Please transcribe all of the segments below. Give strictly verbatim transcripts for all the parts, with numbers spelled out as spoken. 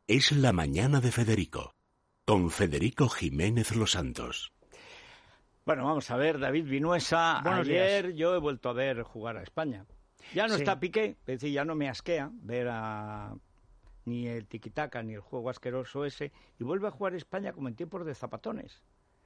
Es la mañana de Federico, con Federico Jiménez Los Santos. Bueno, vamos a ver, David Vinuesa. Buenos ayer días. yo he vuelto a ver jugar a España. Ya no Sí. está Piqué, es decir, ya no me asquea ver a ni el tiquitaca ni el juego asqueroso ese, y vuelve a jugar España como en tiempos de zapatones.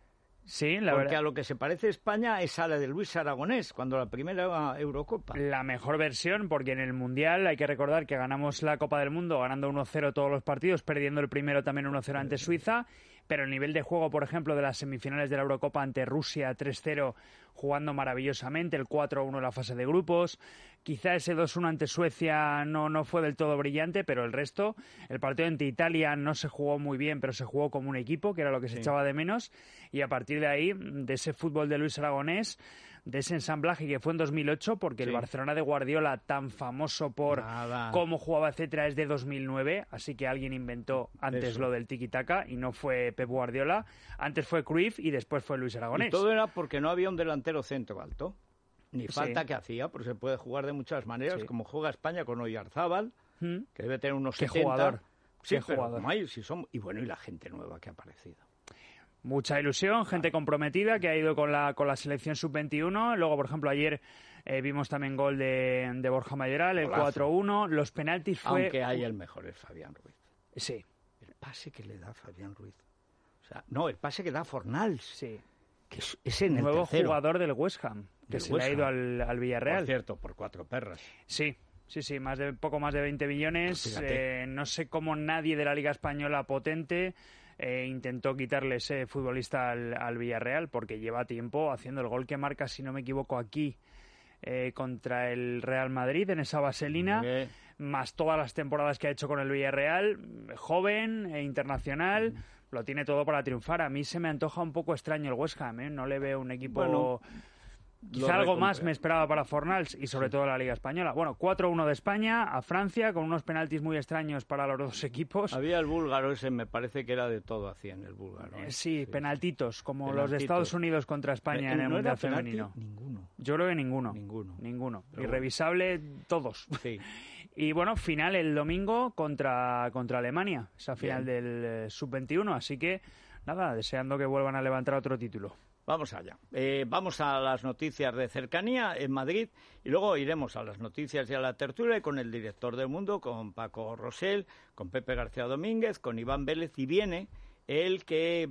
Sí, la Porque verdad. a lo que se parece España es a la de Luis Aragonés, cuando la primera Eurocopa. La mejor versión, porque en el Mundial hay que recordar que ganamos la Copa del Mundo ganando uno cero todos los partidos, perdiendo el primero también uno cero ante Suiza, pero el nivel de juego, por ejemplo, de las semifinales de la Eurocopa ante Rusia tres cero, jugando maravillosamente, el cuatro uno en la fase de grupos, quizá ese dos uno ante Suecia no, no fue del todo brillante, pero el resto, el partido ante Italia no se jugó muy bien, pero se jugó como un equipo, que era lo que se Sí. echaba de menos, y a partir de ahí, de ese fútbol de Luis Aragonés, de ese ensamblaje que fue en dos mil ocho, porque Sí. el Barcelona de Guardiola, tan famoso por Nada. cómo jugaba, etcétera, es de dos mil nueve, así que alguien inventó antes Eso. lo del tiki-taka y no fue Pep Guardiola. Antes fue Cruyff y después fue Luis Aragonés. Y todo era porque no había un delantero centro alto, ni Sí. falta que hacía, porque se puede jugar de muchas maneras, Sí. como juega España con Oyarzábal, ¿Mm? que debe tener unos Qué setenta. jugador, Sí, qué pero jugador. como hay, si son... Y bueno, y la gente nueva que ha aparecido. Mucha ilusión, gente comprometida que ha ido con la con la selección sub veintiuno. Luego, por ejemplo, ayer eh, vimos también gol de, de Borja Mayoral, el Golazo. cuatro uno. Los penaltis fue... Aunque hay el mejor es Fabián Ruiz. Sí, El pase que le da Fabián Ruiz. O sea, no, el pase que da Fornals, sí. que es, es en el Nuevo tercero. jugador del West Ham, que Del se West le ha ido Ham. al, al Por Villarreal. cierto, por cuatro perras. Sí, sí, sí, más de poco más de veinte millones. Pues fíjate. Eh, no sé cómo nadie de la Liga Española potente eh, intentó quitarle ese futbolista al, al Villarreal, porque lleva tiempo haciendo el gol que marca, si no me equivoco, aquí eh, contra el Real Madrid en esa vaselina, Eh, más todas las temporadas que ha hecho con el Villarreal, joven e internacional. Lo tiene todo para triunfar. A mí se me antoja un poco extraño el West Ham, ¿eh? No le veo un equipo... Bueno, Quizá lo algo más recompra- me esperaba para Fornals y sobre todo la Liga Española. Bueno, cuatro uno de España a Francia, con unos penaltis muy extraños para los dos equipos. Había el búlgaro ese, me parece que era de todo, hacían el búlgaro. ¿eh? Eh, sí, penaltitos, como los de Penaltitos. Estados Unidos contra España Eh, en el ¿no era Mundial penalti? Femenino. Ninguno. Yo creo que ninguno. Ninguno. Ninguno. Pero Irrevisable todos. Sí. Y bueno, final el domingo contra, contra Alemania, esa final Bien. del eh, sub veintiuno. Así que, nada, deseando que vuelvan a levantar otro título. Vamos allá. Eh, vamos a las noticias de cercanía en Madrid y luego iremos a las noticias y a la tertulia con el director del Mundo, con Paco Rosell, con Pepe García Domínguez, con Iván Vélez, y viene el que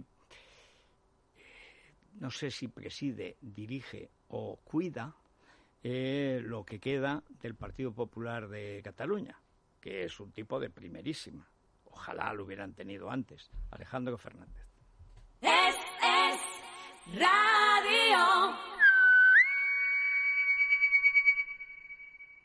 no sé si preside, dirige o cuida eh, lo que queda del Partido Popular de Cataluña, que es un tipo de primerísima. Ojalá lo hubieran tenido antes. Alejandro Fernández. El